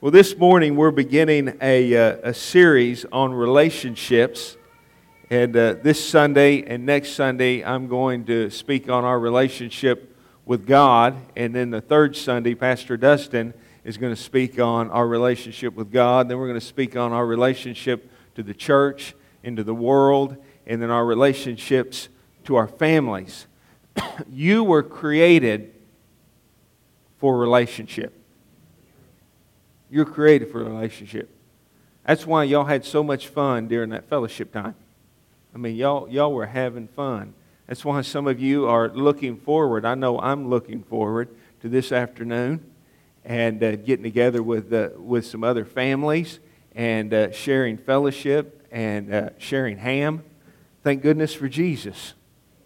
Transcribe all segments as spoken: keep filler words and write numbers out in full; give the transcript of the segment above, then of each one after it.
Well, this morning we're beginning a, uh, a series on relationships. And uh, this Sunday and next Sunday, I'm going to speak on our relationship with God. And then the third Sunday, Pastor Dustin is going to speak on our relationship with God. Then we're going to speak on our relationship to the church and to the world, and then our relationships to our families. You were created for relationship. You're created for a relationship. That's why y'all had so much fun during that fellowship time. I mean, y'all y'all were having fun. That's why some of you are looking forward. I know I'm looking forward to this afternoon and uh, getting together with uh, with some other families and uh, sharing fellowship and uh, sharing ham. Thank goodness for Jesus.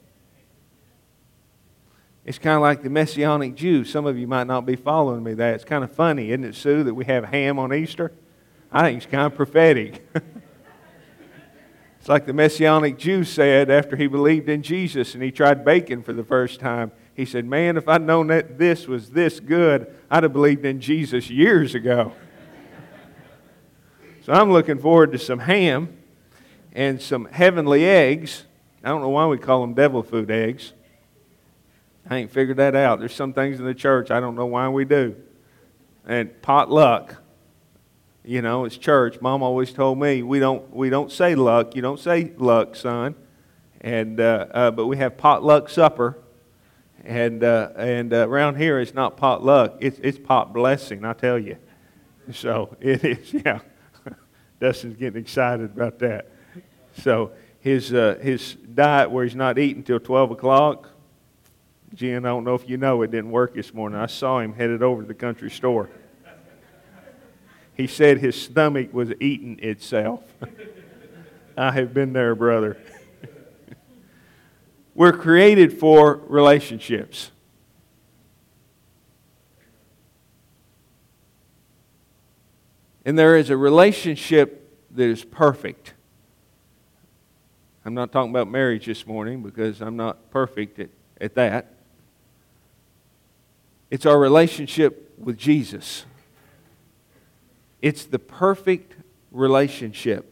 It's kind of like the Messianic Jews. Some of you might not be following me there. It's kind of funny, isn't it, Sue, that we have ham on Easter? I think it's kind of prophetic. It's like the Messianic Jew said after he believed in Jesus and he tried bacon for the first time. He said, man, if I'd known that this was this good, I'd have believed in Jesus years ago. So I'm looking forward to some ham and some heavenly eggs. I don't know why we call them devil food eggs. I ain't figured that out. There's some things in the church I don't know why we do. And potluck. You know, it's church. Mom always told me we don't we don't say luck. You don't say luck, son. And uh, uh, but we have potluck supper. And uh, and uh, around here it's not potluck. It's it's pot blessing. I tell you. So it is. Yeah. Dustin's getting excited about that. So his uh, his diet where he's not eating till twelve o'clock. Jen, I don't know if you know, it didn't work this morning. I saw him headed over to the country store. He said his stomach was eating itself. I have been there, brother. We're created for relationships. And there is a relationship that is perfect. I'm not talking about marriage this morning because I'm not perfect at, at that. It's our relationship with Jesus. It's the perfect relationship.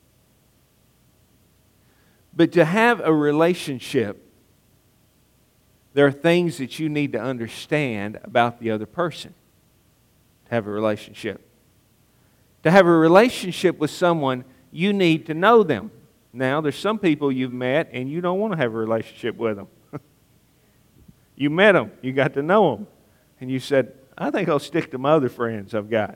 But to have a relationship, there are things that you need to understand about the other person to have a relationship. To have a relationship with someone, you need to know them. Now, there's some people you've met and you don't want to have a relationship with them. You met them, you got to know them. And you said, I think I'll stick to my other friends I've got.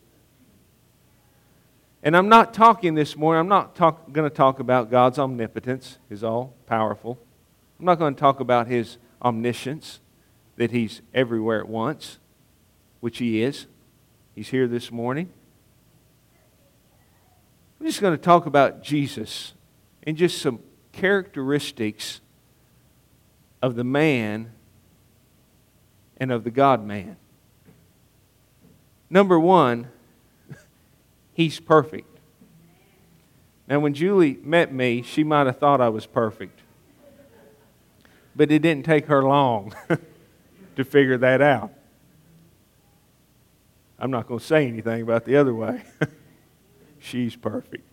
And I'm not talking this morning, I'm not talk, going to talk about God's omnipotence, His all-powerful. I'm not going to talk about His omniscience, that He's everywhere at once, which He is. He's here this morning. I'm just going to talk about Jesus and just some characteristics of the man and of the God-man. Number one, He's perfect. Now, when Julie met me, she might have thought I was perfect. But it didn't take her long to figure that out. I'm not going to say anything about the other way. She's perfect.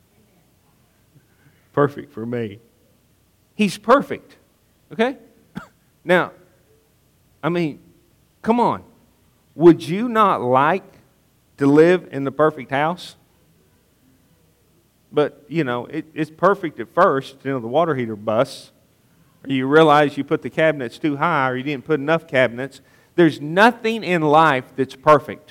Perfect for me. He's perfect. Okay? Now, I mean, come on. Would you not like to live in the perfect house? But, you know, it, it's perfect at first. You know, the water heater busts. Or you realize you put the cabinets too high or you didn't put enough cabinets. There's nothing in life that's perfect.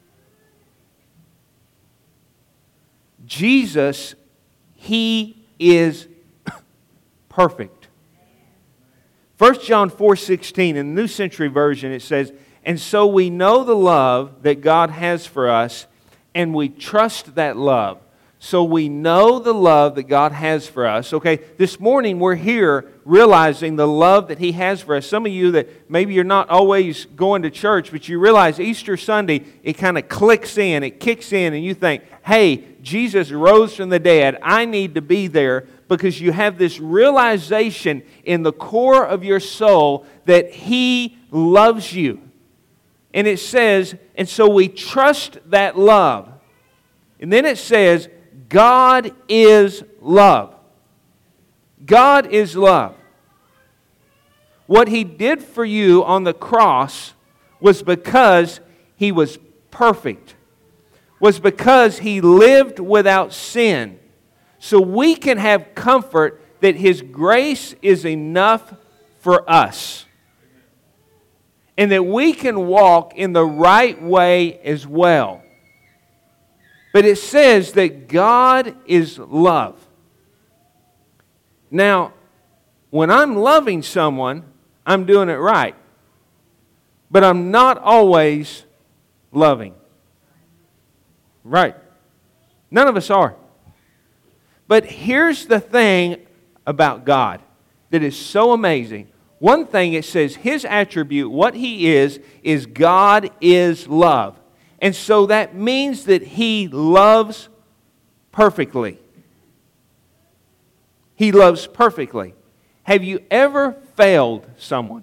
Jesus, He is perfect. First John four sixteen, in the New Century Version, it says, and so we know the love that God has for us, and we trust that love. So we know the love that God has for us. Okay, this morning we're here realizing the love that He has for us. Some of you that maybe you're not always going to church, but you realize Easter Sunday, it kind of clicks in, it kicks in, and you think, hey, Jesus rose from the dead. I need to be there, because you have this realization in the core of your soul that He loves you. And it says, and so we trust that love. And then it says, God is love. God is love. What He did for you on the cross was because He was perfect. Was because He lived without sin. So we can have comfort that His grace is enough for us. And that we can walk in the right way as well. But it says that God is love. Now, when I'm loving someone, I'm doing it right. But I'm not always loving. Right. None of us are. But here's the thing about God that is so amazing. One thing it says, His attribute, what He is, is God is love. And so that means that He loves perfectly. He loves perfectly. Have you ever failed someone?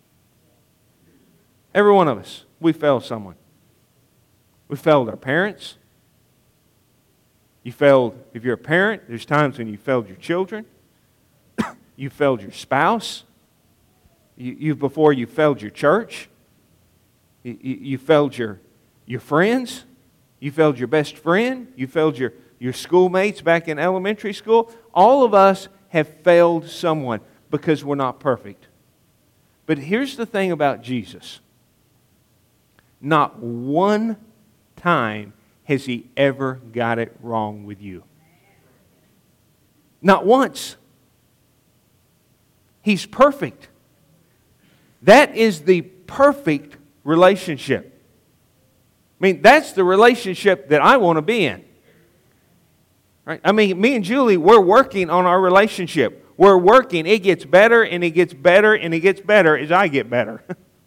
Every one of us, we failed someone. We failed our parents. You failed, if you're a parent, there's times when you failed your children. You failed your spouse. You, you before you failed your church. You, you, you failed your, your friends. You failed your best friend. You failed your, your schoolmates back in elementary school. All of us have failed someone because we're not perfect. But here's the thing about Jesus. Not one time has He ever got it wrong with you. Not once. He's perfect. That is the perfect relationship. I mean, that's the relationship that I want to be in. Right? I mean, me and Julie, we're working on our relationship. We're working. It gets better and it gets better and it gets better as I get better.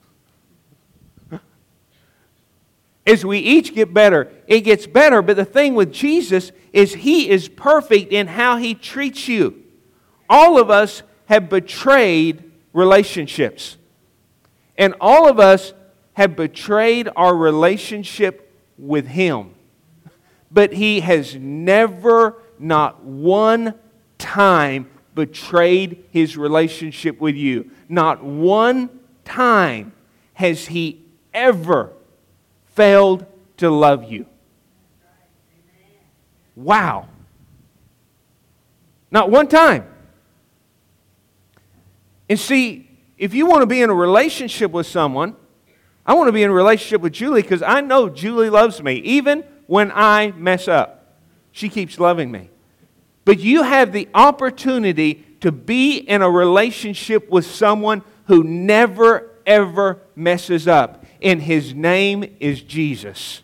As we each get better, it gets better. But the thing with Jesus is He is perfect in how He treats you. All of us have betrayed relationships. And all of us have betrayed our relationship with Him. But He has never, not one time, betrayed His relationship with you. Not one time has He ever failed to love you. Wow. Not one time. And see, if you want to be in a relationship with someone, I want to be in a relationship with Julie because I know Julie loves me. Even when I mess up, she keeps loving me. But you have the opportunity to be in a relationship with someone who never, ever messes up. And His name is Jesus.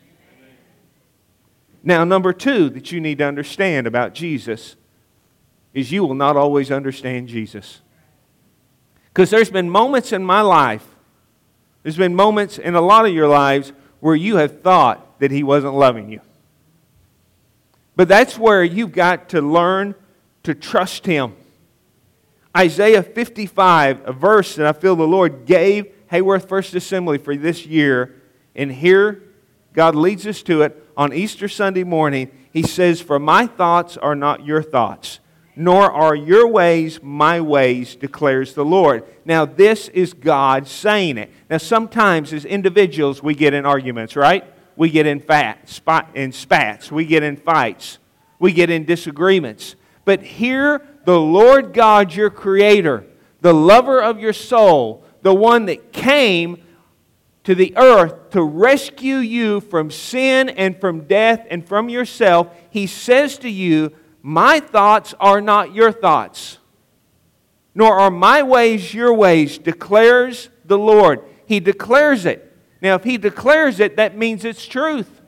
Now, number two that you need to understand about Jesus is you will not always understand Jesus. Because there's been moments in my life, there's been moments in a lot of your lives where you have thought that He wasn't loving you. But that's where you've got to learn to trust Him. Isaiah fifty-five, a verse that I feel the Lord gave Hayworth First Assembly for this year, and here God leads us to it on Easter Sunday morning. He says, "For my thoughts are not your thoughts, nor are your ways my ways, declares the Lord." Now this is God saying it. Now sometimes as individuals we get in arguments, right? We get in fat, spot, in spats. We get in fights. We get in disagreements. But here the Lord God, your Creator, the lover of your soul, the one that came to the earth to rescue you from sin and from death and from yourself, He says to you, "My thoughts are not your thoughts, nor are my ways your ways, declares the Lord." He declares it. Now, if He declares it, that means it's truth.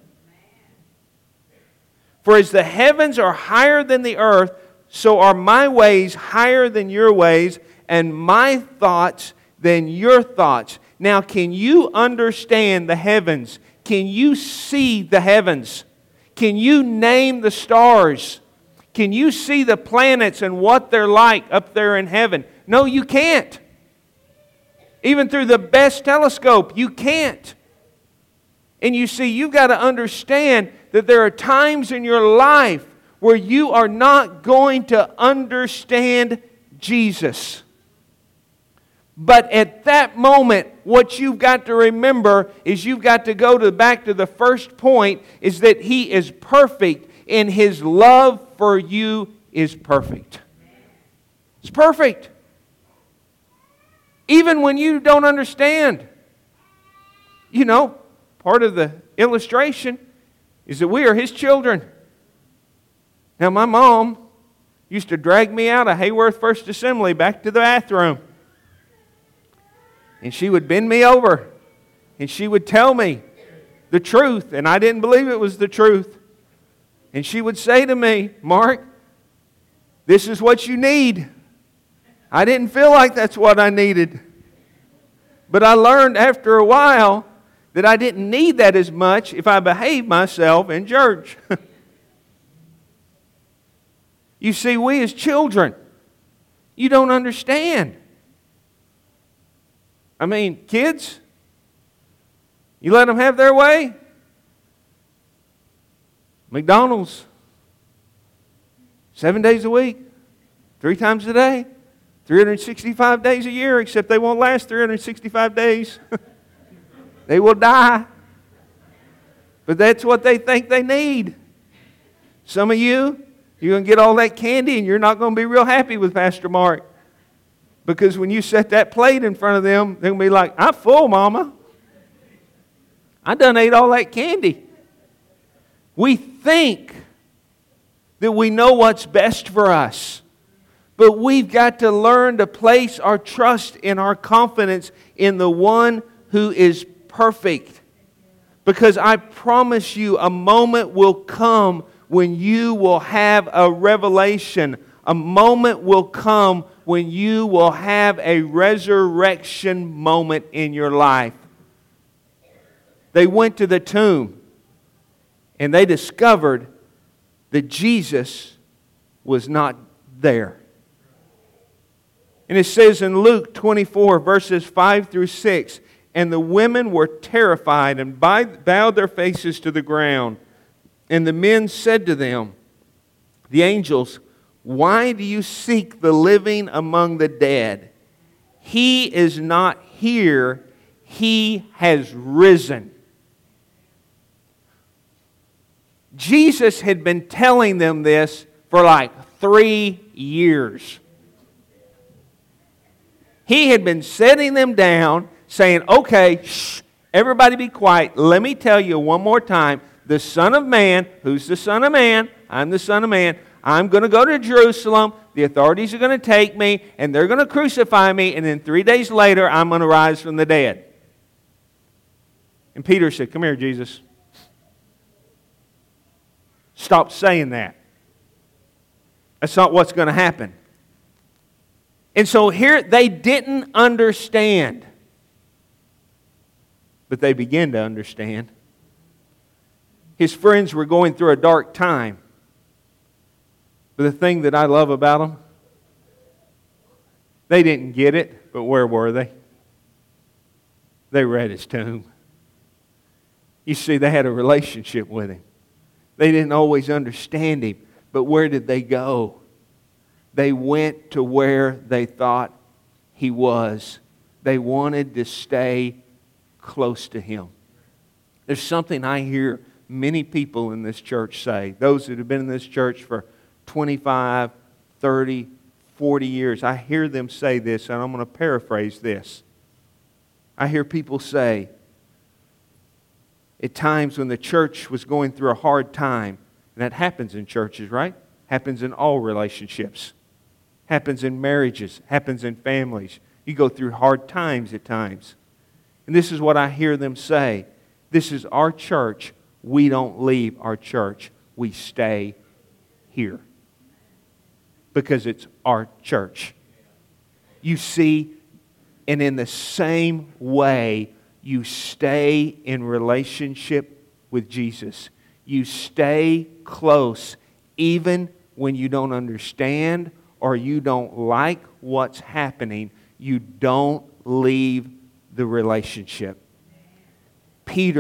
"For as the heavens are higher than the earth, so are my ways higher than your ways, and my thoughts than your thoughts." Now, can you understand the heavens? Can you see the heavens? Can you name the stars? Can you see the planets and what they're like up there in heaven? No, you can't. Even through the best telescope, you can't. And you see, you've got to understand that there are times in your life where you are not going to understand Jesus. But at that moment, what you've got to remember is you've got to go to back to the first point, is that He is perfect and His love for you is perfect. It's perfect. Even when you don't understand. You know, part of the illustration is that we are His children. Now, my mom used to drag me out of Hayworth First Assembly back to the bathroom. And she would bend me over. And she would tell me the truth. And I didn't believe it was the truth. And she would say to me, Mark, this is what you need. I didn't feel like that's what I needed. But I learned after a while that I didn't need that as much if I behaved myself in church. You see, we as children, you don't understand. I mean, kids, you let them have their way. McDonald's, seven days a week, three times a day, three hundred sixty-five days a year, except they won't last three hundred sixty-five days. They will die. But that's what they think they need. Some of you, you're going to get all that candy and you're not going to be real happy with Pastor Mark. Because when you set that plate in front of them, they're going to be like, I'm full, Mama. I done ate all that candy. We think that we know what's best for us. But we've got to learn to place our trust and our confidence in the one who is perfect. Because I promise you, a moment will come when you will have a revelation. A moment will come when you will have a resurrection moment in your life. They went to the tomb and they discovered that Jesus was not there. And it says in Luke twenty-four, verses five through six, and the women were terrified and bowed their faces to the ground. And the men said to them, the angels, why do you seek the living among the dead? He is not here. He has risen. Jesus had been telling them this for like three years. He had been setting them down, saying, okay, shh, everybody be quiet. Let me tell you one more time. The Son of Man, who's the Son of Man? I'm the Son of Man. I'm going to go to Jerusalem. The authorities are going to take me, and they're going to crucify me, and then three days later, I'm going to rise from the dead. And Peter said, come here, Jesus. Stop saying that. That's not what's going to happen. And so here, they didn't understand. But they began to understand. His friends were going through a dark time. But the thing that I love about them, they didn't get it, but where were they? They were at His tomb. You see, they had a relationship with Him. They didn't always understand Him, but where did they go? They went to where they thought He was. They wanted to stay close to Him. There's something I hear many people in this church say, those that have been in this church for twenty-five, thirty, forty years. I hear them say this, and I'm going to paraphrase this. I hear people say, at times when the church was going through a hard time, and that happens in churches, right? Happens in all relationships. Happens in marriages. Happens in families. You go through hard times at times. And this is what I hear them say. This is our church. We don't leave our church. We stay here. Because it's our church. You see, and in the same way, you stay in relationship with Jesus. You stay close even when you don't understand or you don't like what's happening. You don't leave the relationship. Peter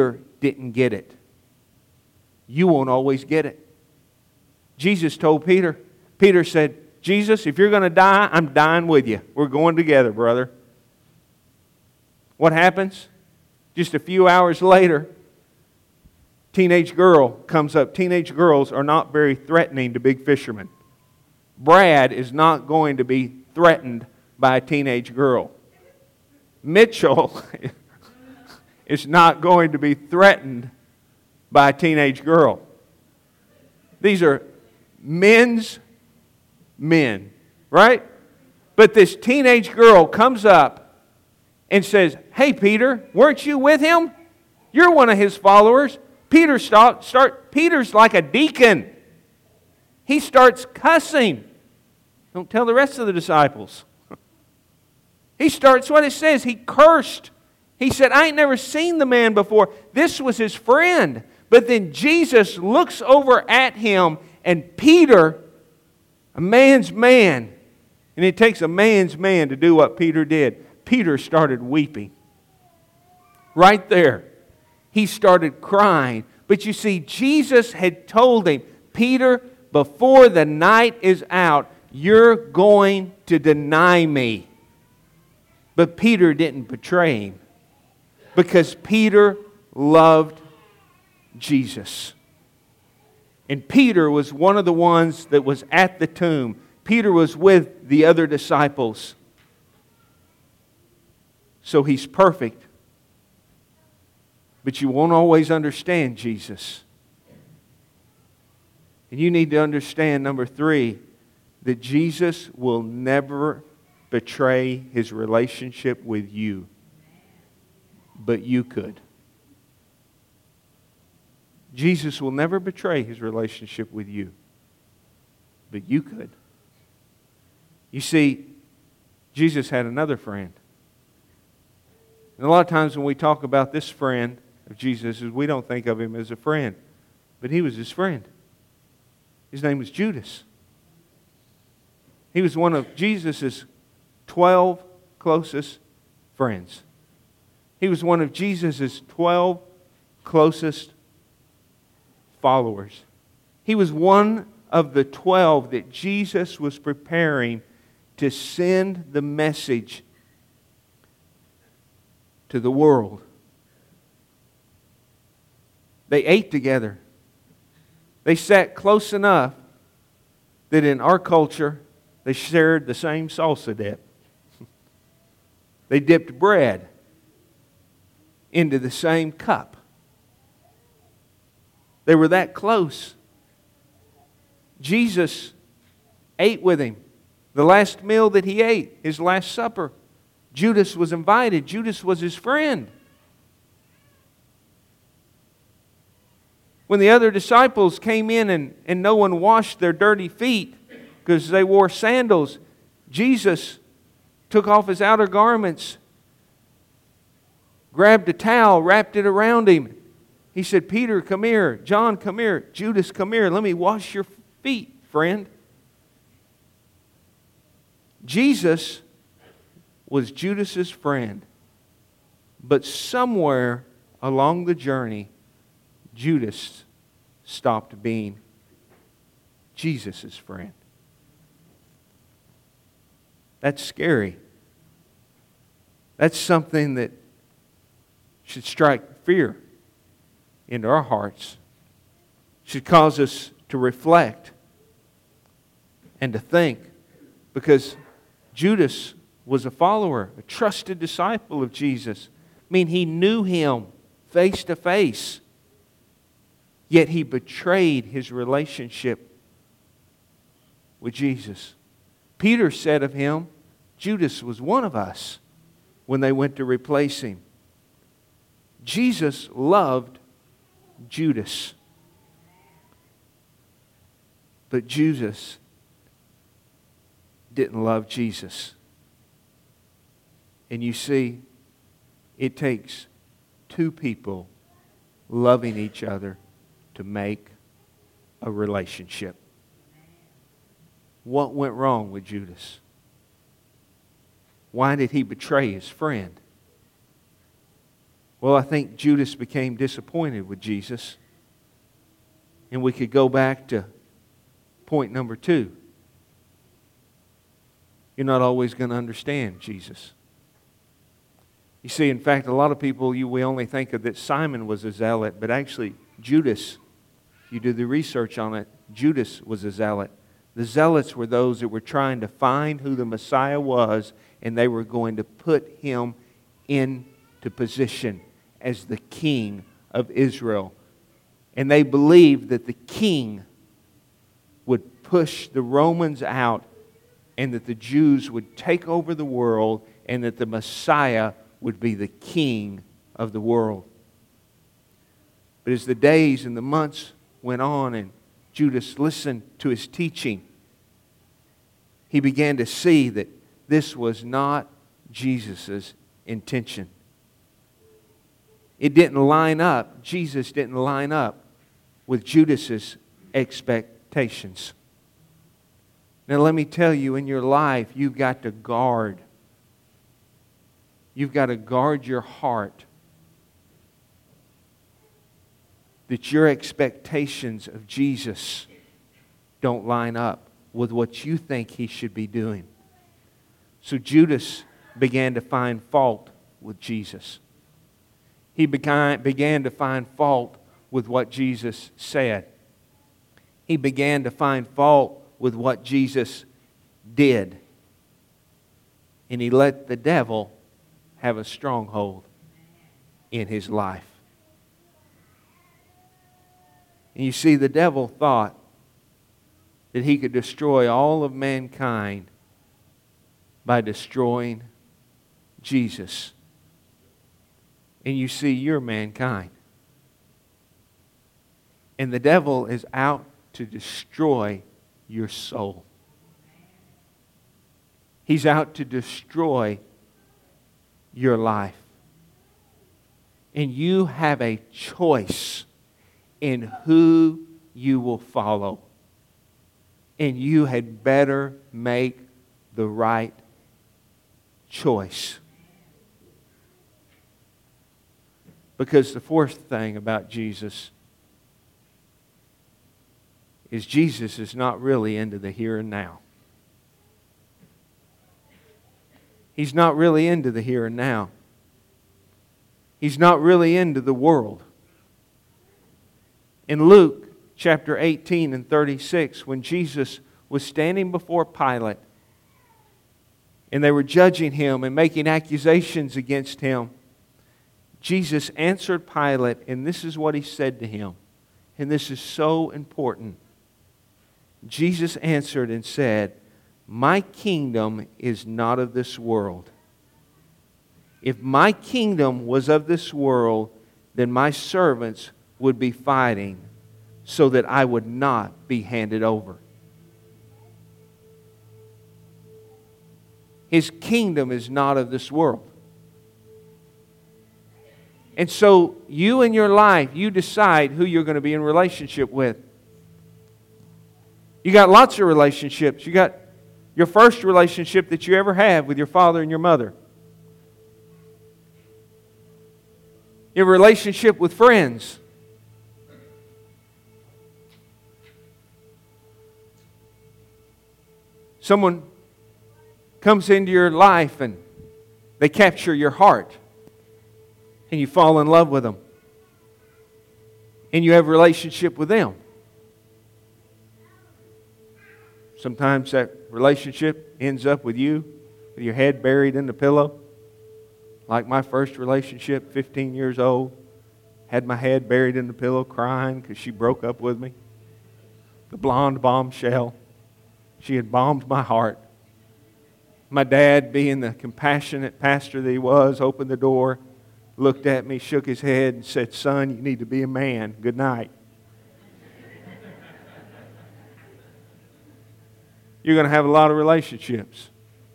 didn't get it. You won't always get it. Jesus told Peter, Peter said, Jesus, if you're going to die, I'm dying with you. We're going together, brother. What happens? Just a few hours later, teenage girl comes up. Teenage girls are not very threatening to big fishermen. Brad is not going to be threatened by a teenage girl. Mitchell is not going to be threatened by a teenage girl. These are men's men, right? But this teenage girl comes up and says, hey, Peter, weren't you with him? You're one of his followers. Peter start, start, Peter's like a deacon. He starts cussing. Don't tell the rest of the disciples. He starts what it says. He cursed. He said, I ain't never seen the man before. This was his friend. But then Jesus looks over at him, and Peter, a man's man, and it takes a man's man to do what Peter did. Peter started weeping. Right there. He started crying. But you see, Jesus had told him, Peter, before the night is out, you're going to deny me. But Peter didn't betray him because Peter loved Jesus. And Peter was one of the ones that was at the tomb. Peter was with the other disciples. So he's perfect. But you won't always understand Jesus. And you need to understand, number three, that Jesus will never betray His relationship with you. But you could. Jesus will never betray His relationship with you. But you could. You see, Jesus had another friend. And a lot of times when we talk about this friend of Jesus, we don't think of him as a friend. But he was his friend. His name was Judas. He was one of Jesus' twelve closest friends. He was one of Jesus' twelve closest followers. He was one of the twelve that Jesus was preparing to send the message to the world. They ate together. They sat close enough that in our culture, they shared the same salsa dip. They dipped bread into the same cup. They were that close. Jesus ate with him. The last meal that he ate, his last supper, Judas was invited. Judas was his friend. When the other disciples came in and, and no one washed their dirty feet because they wore sandals, Jesus took off his outer garments, grabbed a towel, wrapped it around him. He said, Peter, come here. John, come here. Judas, come here. Let me wash your feet, friend. Jesus was Judas's friend. But somewhere along the journey, Judas stopped being Jesus' friend. That's scary. That's something that should strike fear into our hearts. Should cause us to reflect and to think. Because Judas was a follower, a trusted disciple of Jesus. I mean, he knew him face to face. Yet he betrayed his relationship with Jesus. Peter said of him, Judas was one of us when they went to replace him. Jesus loved Judas. But Judas didn't love Jesus. And you see, it takes two people loving each other to make a relationship. What went wrong with Judas? Why did he betray his friend? Well, I think Judas became disappointed with Jesus. And we could go back to point number two. You're not always going to understand Jesus. You see, in fact, a lot of people, you, we only think of that Simon was a zealot, but actually Judas, if you do the research on it, Judas was a zealot. The zealots were those that were trying to find who the Messiah was, and they were going to put him into position as the king of Israel. And they believed that the king would push the Romans out, and that the Jews would take over the world, and that the Messiah would be the king of the world. But as the days and the months went on and Judas listened to his teaching, he began to see that this was not Jesus' intention. It didn't line up. Jesus didn't line up with Judas's expectations. Now let me tell you, in your life, you've got to guard. You've got to guard your heart that your expectations of Jesus don't line up with what you think He should be doing. So Judas began to find fault with Jesus. He began, began to find fault with what Jesus said. He began to find fault with what Jesus did. And he let the devil have a stronghold in his life. And you see, the devil thought that he could destroy all of mankind by destroying Jesus. And you see, you're mankind. And the devil is out to destroy your soul. He's out to destroy your life. And you have a choice in who you will follow. And you had better make the right choice. Because the fourth thing about Jesus is Jesus is not really into the here and now. He's not really into the here and now. He's not really into the world. In Luke chapter eighteen and thirty-six, when Jesus was standing before Pilate and they were judging Him and making accusations against Him, Jesus answered Pilate, and this is what He said to him. And this is so important. Jesus answered and said, "My kingdom is not of this world. If my kingdom was of this world, then my servants would be fighting so that I would not be handed over." His kingdom is not of this world. And so you in your life, you decide who you're going to be in relationship with. You got lots of relationships. You got your first relationship that you ever have with your father and your mother. You have a relationship with friends. Someone comes into your life and they capture your heart. And you fall in love with them. And you have a relationship with them. Sometimes that relationship ends up with you, with your head buried in the pillow. Like my first relationship, fifteen years old. Had my head buried in the pillow crying because she broke up with me. The blonde bombshell. She had bombed my heart. My dad, being the compassionate pastor that he was, opened the door, looked at me, shook his head, and said, "Son, you need to be a man. Good night." You're going to have a lot of relationships.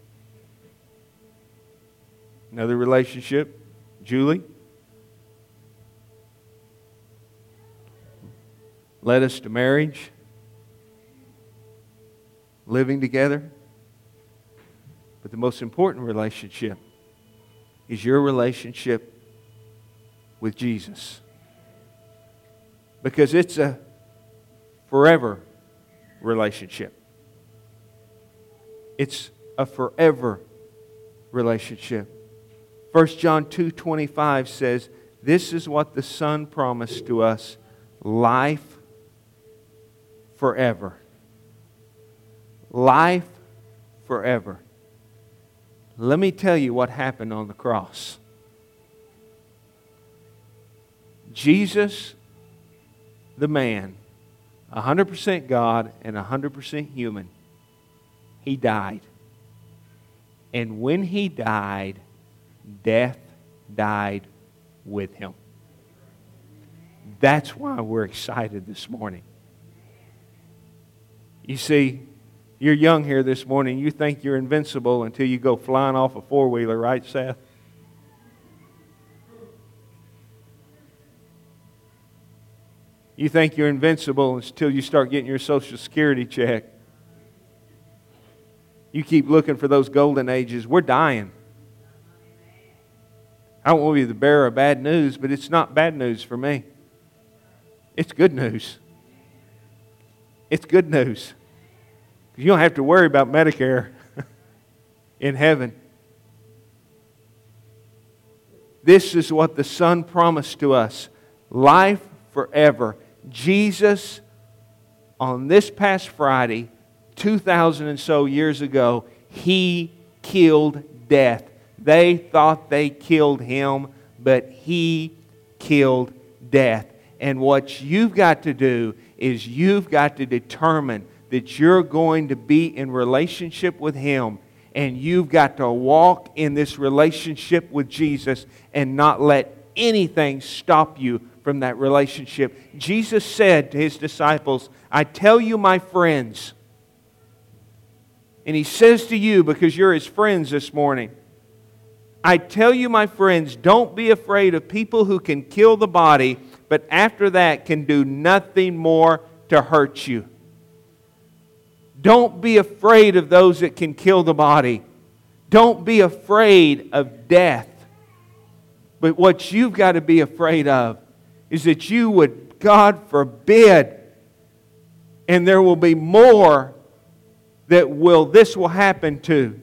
Another relationship, Julie, led us to marriage, living together. But the most important relationship is your relationship with Jesus. Because it's a forever relationship. It's a forever relationship. First John two twenty-five says, "This is what the Son promised to us, life forever." Life forever. Let me tell you what happened on the cross. Jesus, the man, one hundred percent God and one hundred percent human, He died. And when He died, death died with Him. That's why we're excited this morning. You see, you're young here this morning. You think you're invincible until you go flying off a four-wheeler, right, Seth? You think you're invincible until you start getting your Social Security check. You keep looking for those golden ages. We're dying. I don't want to be the bearer of bad news, but it's not bad news for me. It's good news. It's good news. You don't have to worry about Medicare in heaven. This is what the Son promised to us. Life forever. Jesus, on this past Friday, two thousand and so years ago, He killed death. They thought they killed Him, but He killed death. And what you've got to do is you've got to determine that you're going to be in relationship with Him, and you've got to walk in this relationship with Jesus and not let anything stop you from that relationship. Jesus said to His disciples, "I tell you, my friends," and He says to you because you're His friends this morning, "I tell you, my friends, don't be afraid of people who can kill the body, but after that can do nothing more to hurt you." Don't be afraid of those that can kill the body. Don't be afraid of death. But what you've got to be afraid of is that you would, God forbid, and there will be more that will this will happen to.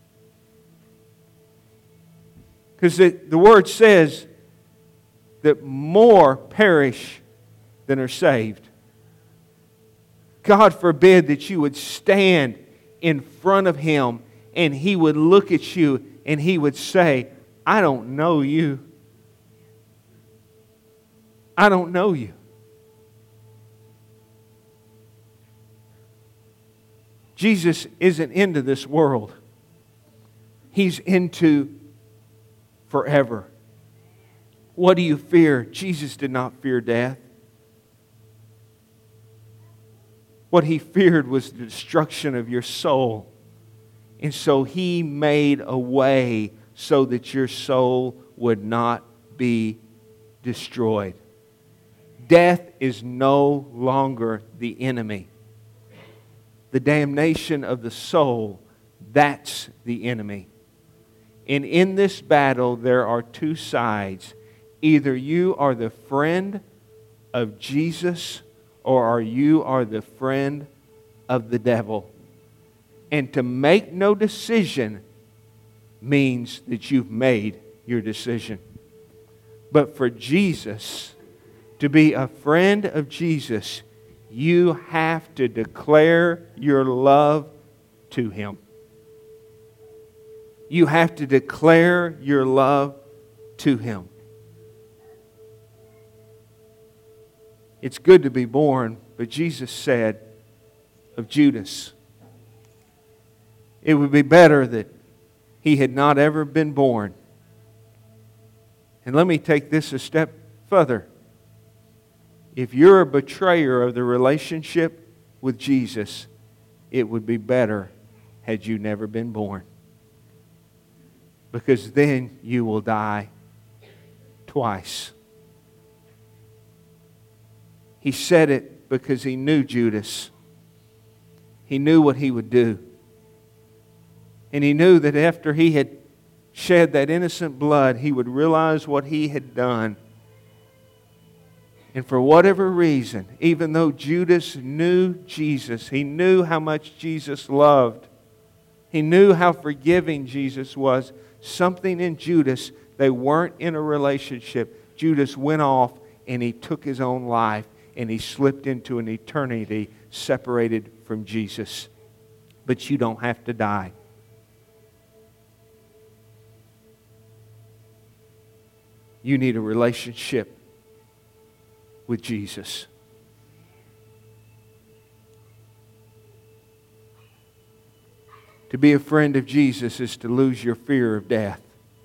Because the, the Word says that more perish than are saved. God forbid that you would stand in front of Him and He would look at you and He would say, "I don't know you. I don't know you." Jesus isn't into this world. He's into forever. What do you fear? Jesus did not fear death. What He feared was the destruction of your soul. And so He made a way so that your soul would not be destroyed. Death is no longer the enemy. The damnation of the soul, that's the enemy. And in this battle, there are two sides. Either you are the friend of Jesus, or are you are the friend of the devil. And to make no decision means that you've made your decision. But for Jesus, to be a friend of Jesus, you have to declare your love to Him. You have to declare your love to Him. It's good to be born, but Jesus said of Judas, it would be better that he had not ever been born. And let me take this a step further. If you're a betrayer of the relationship with Jesus, it would be better had you never been born. Because then you will die twice. He said it because He knew Judas. He knew what he would do. And He knew that after he had shed that innocent blood, he would realize what he had done And for whatever reason, even though Judas knew Jesus, he knew how much Jesus loved, he knew how forgiving Jesus was, something in Judas, they weren't in a relationship. Judas went off and he took his own life and he slipped into an eternity separated from Jesus. But you don't have to die. You need a relationship with Jesus. To be a friend of Jesus is to lose your fear of death.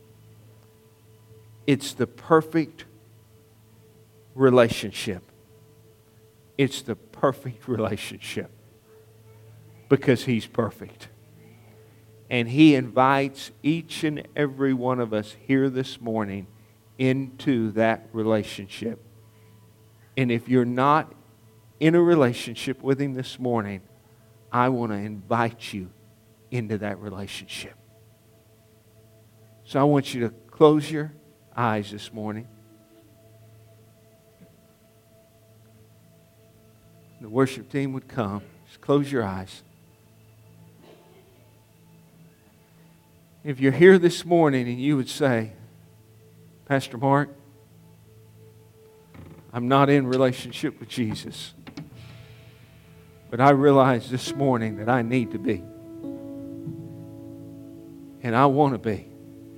It's the perfect relationship. It's the perfect relationship because He's perfect. And He invites each and every one of us here this morning into that relationship. And if you're not in a relationship with Him this morning, I want to invite you into that relationship. So I want you to close your eyes this morning. The worship team would come. Just close your eyes. If you're here this morning and you would say, Pastor Mark, I'm not in relationship with Jesus, but I realize this morning that I need to be. And I want to be.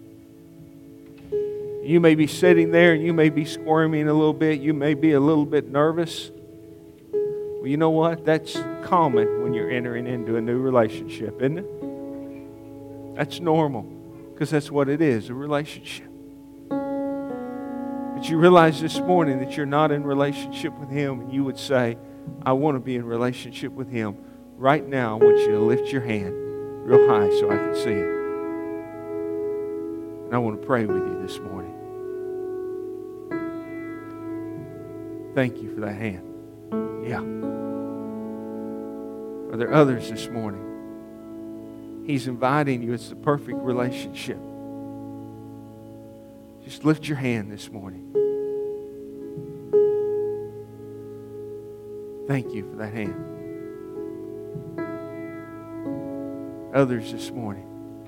You may be sitting there and you may be squirming a little bit. You may be a little bit nervous. Well, you know what? That's common when you're entering into a new relationship, isn't it? That's normal because that's what it is, a relationship. But you realize this morning that you're not in relationship with Him, and you would say, I want to be in relationship with Him. Right now, I want you to lift your hand real high so I can see it. And I want to pray with you this morning. Thank you for that hand. Yeah. Are there others this morning? He's inviting you. It's the perfect relationship. Just lift your hand this morning. Thank you for that hand. Others this morning.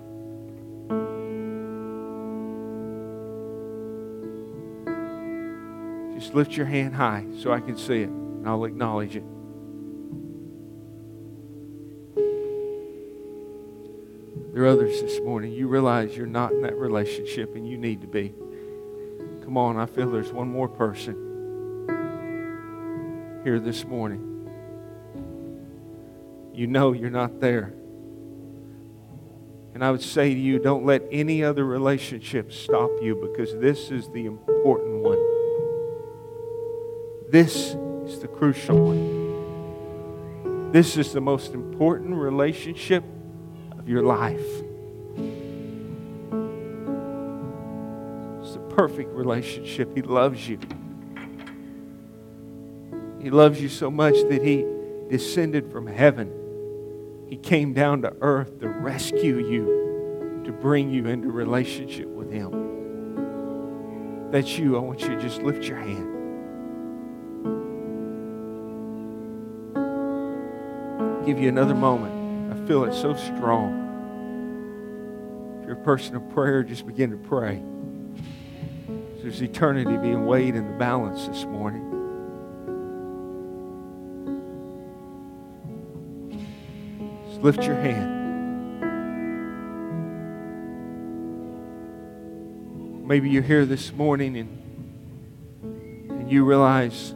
Just lift your hand high so I can see it, and I'll acknowledge it. There are others this morning. You realize you're not in that relationship and you need to be. Come on, I feel there's one more person here this morning. You know you're not there. And I would say to you, don't let any other relationship stop you, because this is the important one. This is the crucial one. This is the most important relationship of your life. It's the perfect relationship. He loves you. He loves you so much that He descended from heaven. He came down to earth to rescue you, to bring you into relationship with Him. That's you. I want you to just lift your hand. Give you another moment. I feel it so strong. If you're a person of prayer, just begin to pray. There's eternity being weighed in the balance this morning. Just lift your hand. Maybe you're here this morning and, and you realize,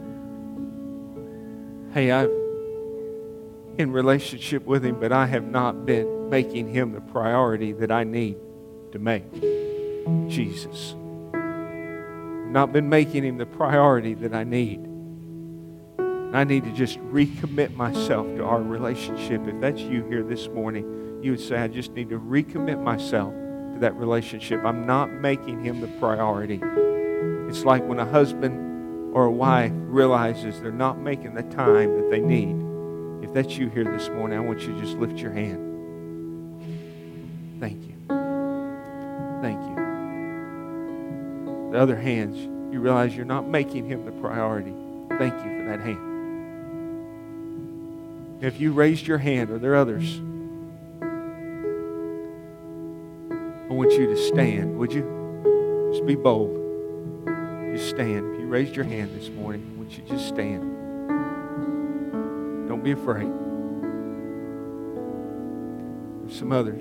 hey, I've in relationship with Him, but I have not been making Him the priority that I need to make. Jesus. I've not been making Him the priority that I need. And I need to just recommit myself to our relationship. If that's you here this morning, you would say, I just need to recommit myself to that relationship. I'm not making Him the priority. It's like when a husband or a wife realizes they're not making the time that they need. If that's you here this morning, I want you to just lift your hand. Thank you. Thank you. The other hands, you realize you're not making Him the priority. Thank you for that hand. If you raised your hand, are there others? I want you to stand, would you? Just be bold. Just stand. If you raised your hand this morning, I want you to just stand. Don't be afraid. There's some others.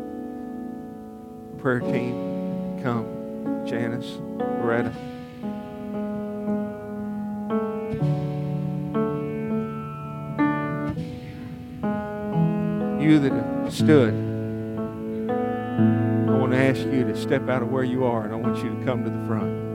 Prayer team, come. Janice, Loretta. You that have stood, I want to ask you to step out of where you are, and I want you to come to the front.